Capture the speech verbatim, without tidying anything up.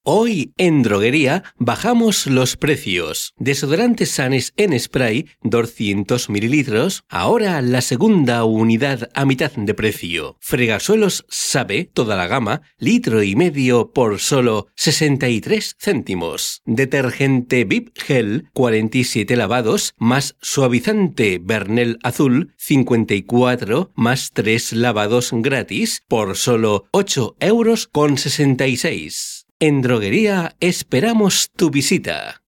Hoy en Droguería bajamos los precios. Desodorante Sanes en spray doscientos mililitros, ahora la segunda unidad a mitad de precio. Fregasuelos Sabe, toda la gama, litro y medio por solo sesenta y tres céntimos. Detergente V I P Gel, cuarenta y siete lavados, más suavizante Bernel Azul, cincuenta y cuatro, más tres lavados gratis, por solo ocho euros con sesenta y seis. En Droguería esperamos tu visita.